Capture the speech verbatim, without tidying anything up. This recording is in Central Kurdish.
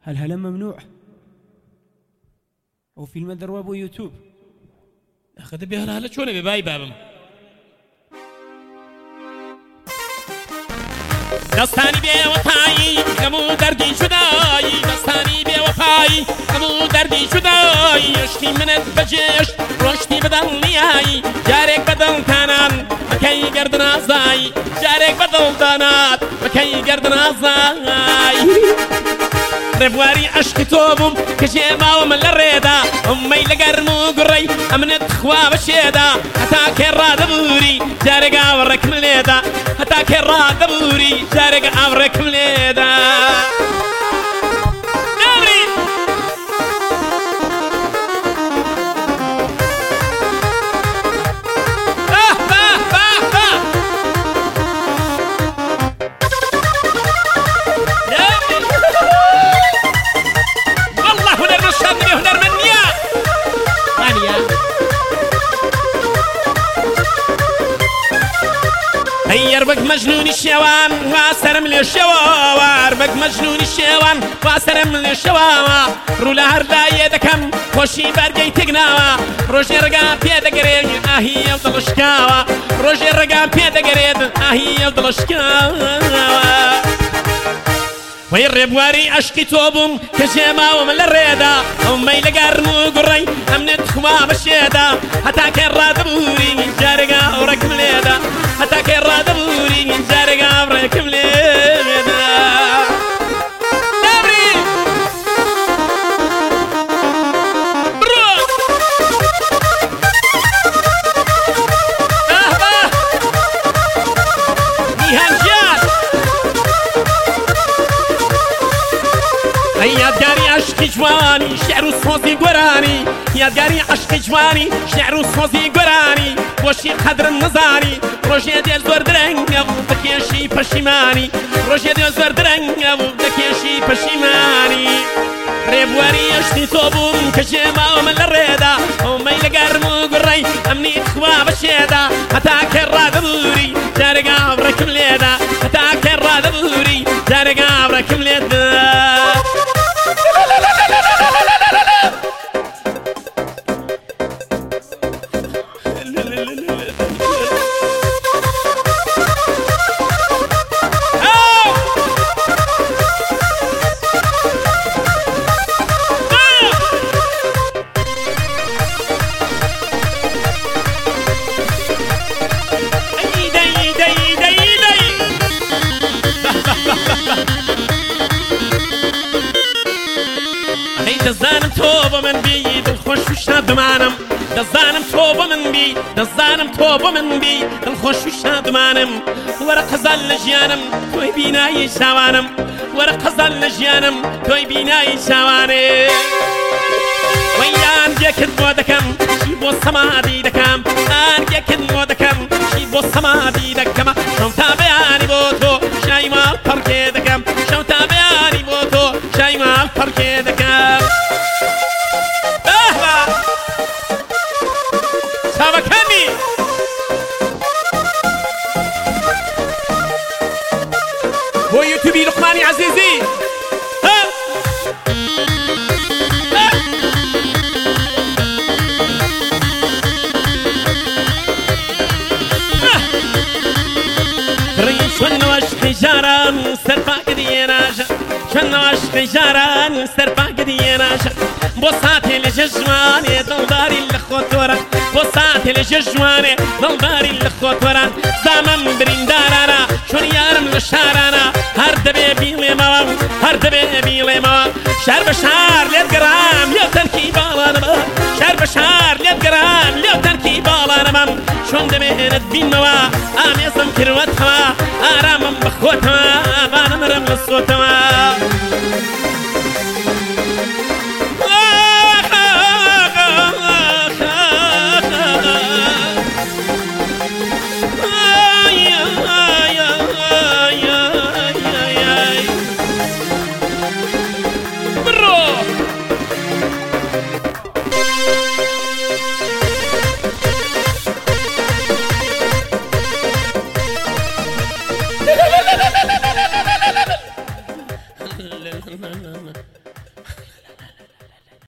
هل ممنوع أو فيلم درواب ويوتيوب أخذ بها هلا شو أنا بباي بابم دستاني بوفایی همو دردی شدایی دستانی بوفایی همو دردی شدایی عشقی منت بجش رشدی بدل نیایی جارك بدل تنان مكي گردن ازای جارك بدل دانات مكي گردن ازای ربواري عشق توبم كجيما ومن الريدا أمي لقرمو قري أمنت خوا بشيدا حتى كرا دبوري جارق عورك مليدا حتى كرا دبوري جارق عورك مليدا أربك مجنون الشوان واسرم للشوا أربك مجنون الشوان واسرم للشوا رولا هردا يدكم خوشي برجي تقناوا روجي رقا بيدا قريد آهي يفضل شكاوا روجي رقا بيدا قريد آهي يفضل شكاوا ويرب واري عشقي توبم كجيما ومن الريدا أمي لقرمو قري أمنت خوا بشيدا حتى كرا دبوري جارقا وركم ليدا حتى كرا دبوري جارقا وركم ليدا دبري برو أهبا نيهان جاد يادقاري عشق جواني شعر وصوصي قراني يادقاري عشق جواني شعر وصوصي قراني وشي قدر النظاري روجي ديال زور درنگ بكيشي بشيماني روجي ديال زور درنگ بكيشي بشيماني ريبواري عشقي توبم كجيما ومن الريدا ومي لقرمو قري أمني تخوا بشيدا حتى كرا دبوري جارق عبرك مليدا حتى كرا دبوري جارق عبرك مليدا دزانم توبه من بی دل خوش و شاد مانم دزانم توبه من بی دزانم توبه من بی دل خوش و شاد مانم ورق زل لجیانم توی بینای شوانم ورق زل لجیانم توی بینای شوانم ويان جاكد مودكم شي بو سمادي دكم ان جاكد مودكم شي بو سمادي دكم شو تابعني بوتو شاي ما فركي دكم شو تابعني بوتو شاي ما فركي دكم اهلا سابكني هو يوتيوبي لقماني عزيزي شنو عشقي جاران سرفاك ديناجا شنو عشقي جاران سرفاك ديناجا بوصاتي لججواني دلداري لخوتورا بوصاتي لججواني دلداري لخوتورا زامن بريندارانا شون يارم لشارانا هر دبي بيلي موا هر دبي بيلي موا شهر بشهر ليت قرام ليو تركي بالانا شهر بشهر ليت قرام ليو تركي بالانا شون دبي بين موا ام يسم كروتها آرام بخوتها أنا مرم للصوتها